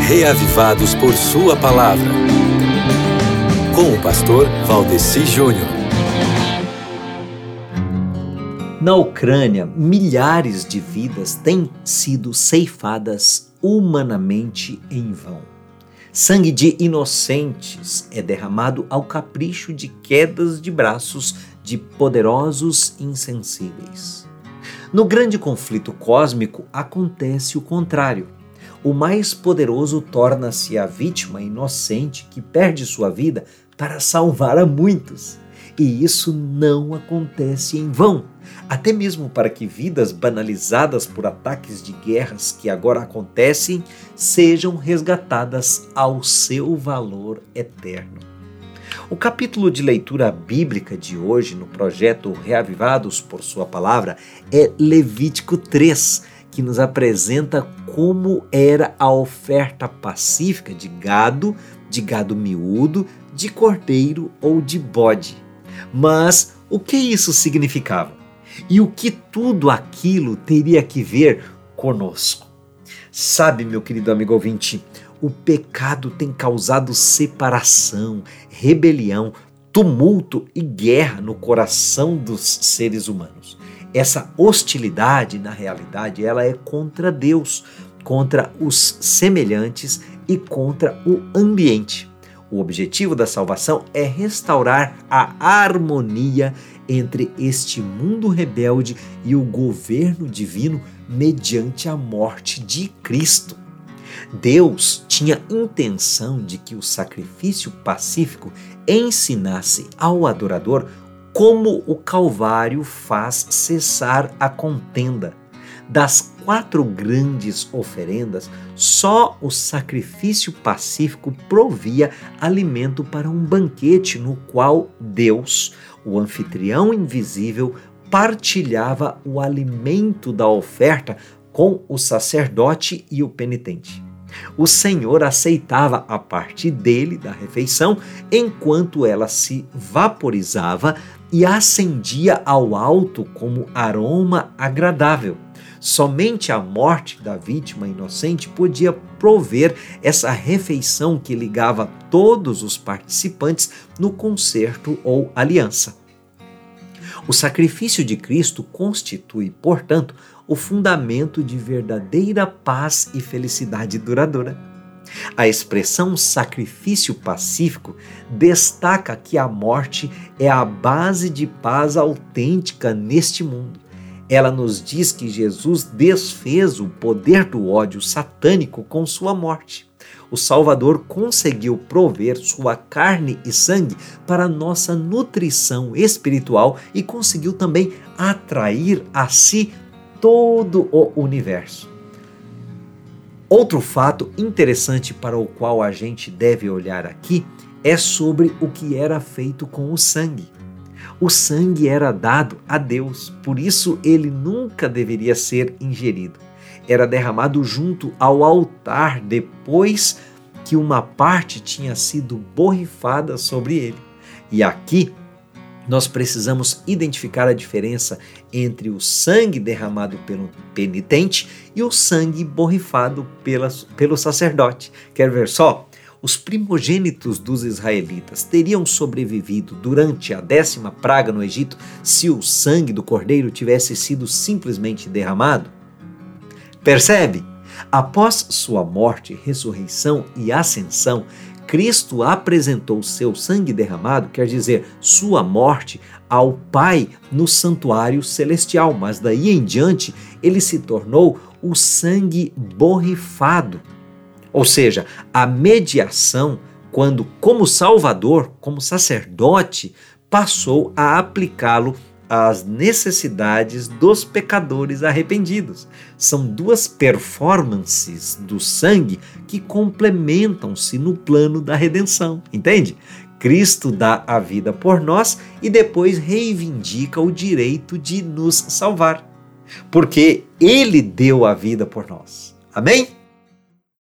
Reavivados por Sua Palavra. Com o pastor Valdeci Júnior. Na Ucrânia, milhares de vidas têm sido ceifadas humanamente em vão. Sangue de inocentes é derramado ao capricho de quedas de braços de poderosos insensíveis. No grande conflito cósmico acontece o contrário. O mais poderoso torna-se a vítima inocente que perde sua vida para salvar a muitos. E isso não acontece em vão, até mesmo para que vidas banalizadas por ataques de guerras que agora acontecem sejam resgatadas ao seu valor eterno. O capítulo de leitura bíblica de hoje no projeto Reavivados por Sua Palavra é Levítico 3, que nos apresenta como era a oferta pacífica de gado miúdo, de cordeiro ou de bode. Mas o que isso significava? E o que tudo aquilo teria que ver conosco? Sabe, meu querido amigo ouvinte, o pecado tem causado separação, rebelião, tumulto e guerra no coração dos seres humanos. Essa hostilidade, na realidade, ela é contra Deus, contra os semelhantes e contra o ambiente. O objetivo da salvação é restaurar a harmonia entre este mundo rebelde e o governo divino mediante a morte de Cristo. Deus tinha intenção de que o sacrifício pacífico ensinasse ao adorador como o Calvário faz cessar a contenda. Das 4 grandes oferendas, só o sacrifício pacífico provia alimento para um banquete no qual Deus, o anfitrião invisível, partilhava o alimento da oferta com o sacerdote e o penitente. O Senhor aceitava a parte dele, da refeição, enquanto ela se vaporizava e ascendia ao alto como aroma agradável. Somente a morte da vítima inocente podia prover essa refeição que ligava todos os participantes no concerto ou aliança. O sacrifício de Cristo constitui, portanto, o fundamento de verdadeira paz e felicidade duradoura. A expressão sacrifício pacífico destaca que a morte é a base de paz autêntica neste mundo. Ela nos diz que Jesus desfez o poder do ódio satânico com sua morte. O Salvador conseguiu prover sua carne e sangue para nossa nutrição espiritual e conseguiu também atrair a si todo o universo. Outro fato interessante para o qual a gente deve olhar aqui é sobre o que era feito com o sangue. O sangue era dado a Deus, por isso ele nunca deveria ser ingerido. Era derramado junto ao altar depois que uma parte tinha sido borrifada sobre ele. E aqui nós precisamos identificar a diferença entre o sangue derramado pelo penitente e o sangue borrifado pelo sacerdote. Quer ver só? Os primogênitos dos israelitas teriam sobrevivido durante a 10ª praga no Egito se o sangue do cordeiro tivesse sido simplesmente derramado? Percebe? Após sua morte, ressurreição e ascensão, Cristo apresentou seu sangue derramado, quer dizer, sua morte, ao Pai no santuário celestial, mas daí em diante ele se tornou o sangue borrifado. Ou seja, a mediação, quando como Salvador, como sacerdote, passou a aplicá-lo às necessidades dos pecadores arrependidos. São 2 performances do sangue que complementam-se no plano da redenção, entende? Cristo dá a vida por nós e depois reivindica o direito de nos salvar, porque Ele deu a vida por nós. Amém?